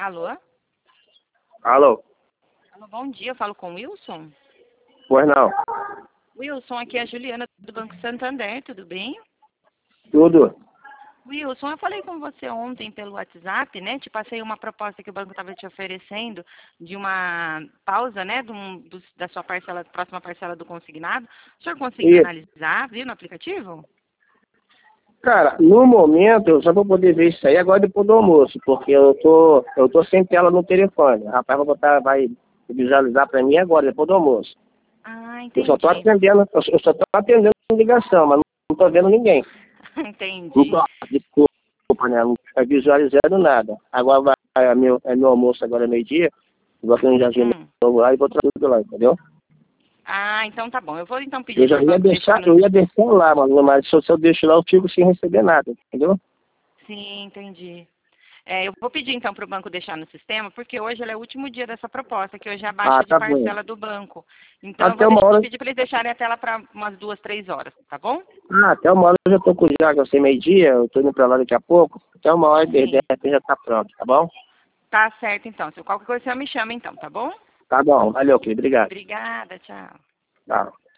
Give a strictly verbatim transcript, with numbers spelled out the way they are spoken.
Alô? Alô? Alô, bom dia, eu falo com o Wilson? Pois não. Wilson, aqui é a Juliana do Banco Santander, tudo bem? Tudo. Wilson, eu falei com você ontem pelo WhatsApp, né? Te passei uma proposta que o banco estava te oferecendo de uma pausa, né? De um, do, da sua parcela, próxima parcela do consignado. O senhor conseguiu E, analisar, viu, no aplicativo? cara, no momento, eu só vou poder ver isso aí agora depois do almoço, porque eu tô, eu tô sem tela no telefone. O rapaz vai botar, vai visualizar para mim agora, depois do almoço. Ah, Eu só tô entendi. atendendo, eu só tô atendendo ligação, mas não tô vendo ninguém. Não Entendi. tô, desculpa, né? Não tá visualizando nada. Agora vai, é meu, é meu almoço agora é meio-dia, vou atender já de Hum. novo lá e vou trazer tudo lá, entendeu? Ah, então tá bom. Eu vou então pedir Eu já para o ia banco deixar deixar, no... eu ia deixar lá, mano, mas se eu se eu deixo lá, eu fico sem receber nada, entendeu? Sim, entendi. É, eu vou pedir então para o banco deixar no sistema, porque hoje ele é o último dia dessa proposta, que hoje é a Ah, baixa de tá bom. parcela do banco. Então eu vou Até uma deixar, hora, pedir para eles deixarem a tela para umas duas, três horas, tá bom? ah, até uma hora eu já tô com já, que eu sei meio-dia, eu tô indo pra lá daqui a pouco. Até uma hora, de Sim. repente já tá pronto, tá bom? Tá certo então. Se qualquer coisa você me chama então, tá bom? Tá bom, valeu, querido, obrigado. Obrigada, tchau. Tá.